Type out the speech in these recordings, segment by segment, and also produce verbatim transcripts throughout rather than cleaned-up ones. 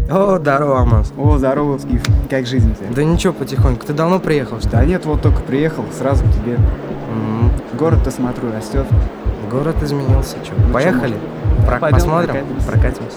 О, здорово, Амаз. О, здорово, Скиф. Как жизнь у тебя? Да ничего, потихоньку. Ты давно приехал, что ли? Да нет, вот только приехал, сразу к тебе. М-м. Город-то, смотрю, растет. Город изменился, чё? Ну, Поехали? чё, Про- пойдём, посмотрим? прокатимся. Прокатимся.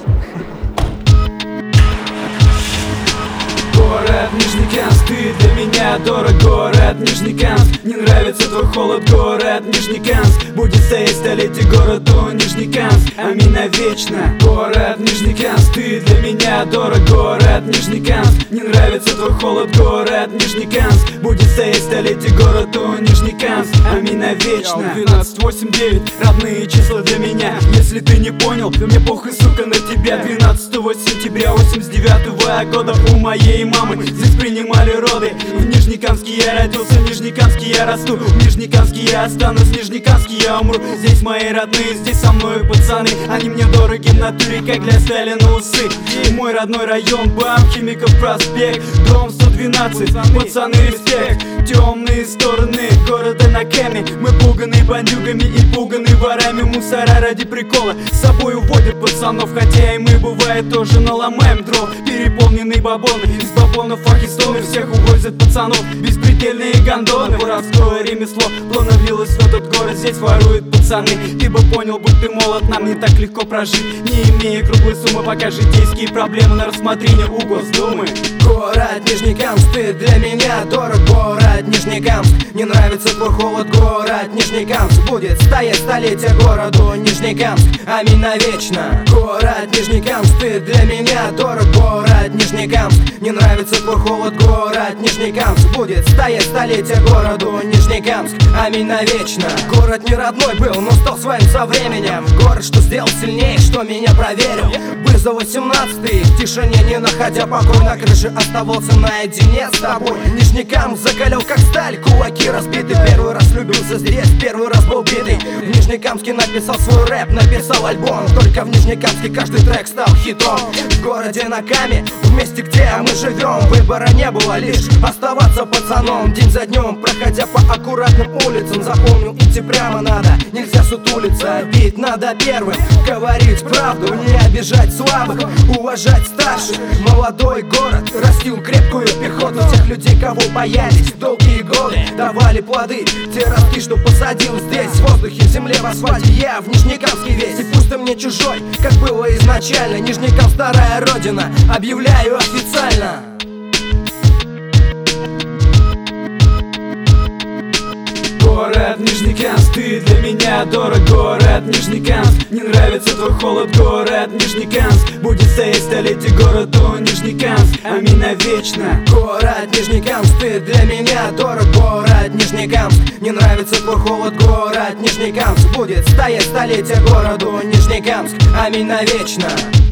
Город Нижнекамск, ты для меня дорог. Город Нижнекамск, не нравится твой холод. Город Нижнекамск, будет стоять столетие городу Нижнекамск, аминь навечно. Город Нижнекамск, ты для меня дорог. Город Нижнекамск, не нравится твой холод. Город Нижнекамск, будет стоять столетие городу Нижнекамск, аминь навечно. Двенадцать, восемь, девять, родные числа для меня. Если ты не понял, мне похуй, сука, на тебя. Двенадцатого сентября восемьдесят девятого года у моей мамы здесь принимали роды. В Нижнекамске я родился, в Нижнекамске я расту, в Нижнекамске я останусь, в Нижнекамске я умру. Здесь мои родные, здесь со мной пацаны, они мне дороги в натуре, как для Сталина усы. Мой родной район, БАМ, Химиков проспект, дом сто двенадцать, пацаны, респект. Темные стороны города на каме, мы пуганы бандюгами и пуганы ворами. Мусора ради прикола с собой уводят пацанов, хотя и мы бывает тоже наломаем дров. Переполненные бабоны, из бабонов фахистоны, всех увозят пацанов, беспредельные гондоны. Воровское ремесло плавно влилось в этот город, здесь воруют пацаны. Ты бы понял, будь ты молод, нам не так легко прожить, не имея круглой суммы, пока житейские проблемы на рассмотрение у Госдумы. Город Нижнекамск, ты для меня дорог. Город Нижнекамск, не нравится твой холод. Город Нижнекамск, будет стоять столетие городу Нижнекамск, аминь навечно. Город Нижнекамск, ты для меня дорог. Город Нижнекамск, не нравится твой холод. Город Нижнекамск, будет стоять столетие городу Нижнекамск, аминь навечно. Город не родной был, но стал своим со временем. Город, что сделал сильнее, что меня проверил. Бы за восемнадцатый, в тишине не находя покой, на крыше оставался наедине с тобой. Нижнекамск закалил как сталь, кулаки разбиты. Первый раз влюбился здесь, первый раз был битый. В Нижнекамске написал свой рэп, написал альбом. Только в Нижнекамске каждый трек стал хитом. В городе на Каме, в месте, где мы живем, выбора не было, лишь оставаться пацаном. День за днем, проходя по аккуратным улицам, запомнил, идти прямо надо, нельзя сутулиться. Бить надо первым, говорить правду, не обижать слабых, уважать старших. Молодой город растил крепкую пехоту, тех людей, кого боялись долгие годы, давали плоды. Те ростки, что посадил здесь, в воздухе, в земле, в асфальте. Я в Нижнекамске весь, и пусть ты мне чужой, как было изначально. Нижнекамск, вторая родина, объявляю официально. Город Нижнекамск, ты для меня дорог. Город Нижнекамск, не нравится твой холод. Город Нижнекамск, будет стоять столетие городу Нижнекамск, аминь навечно. Город Нижнекамск, ты для меня дорог. Город Нижнекамск, не нравится твой холод. Город Нижнекамск, будет стоять столетие городу Нижнекамск, аминь навечно.